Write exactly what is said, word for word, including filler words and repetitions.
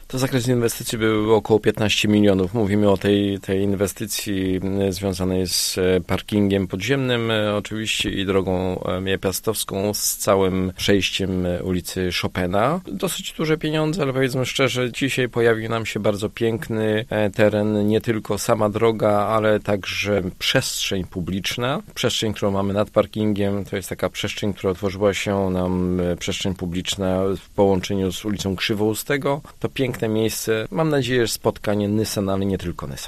To zakres inwestycji był około piętnaście milionów. Mówimy o tej, tej inwestycji związanej z parkingiem podziemnym oczywiście i drogą piastowską z całym przejściem ulicy Chopina. Dosyć duże pieniądze, ale powiedzmy szczerze, dzisiaj pojawił nam się bardzo piękny teren, nie tylko sama droga, ale także przestrzeń publiczna. Przestrzeń, którą mamy nad parkingiem, to jest taka przestrzeń, która otworzyła się nam, przestrzeń publiczna w połączeniu z ulicą Krzywoustego. To piękne miejsce. Mam nadzieję, że spotkanie Nissan, ale nie tylko Nissan.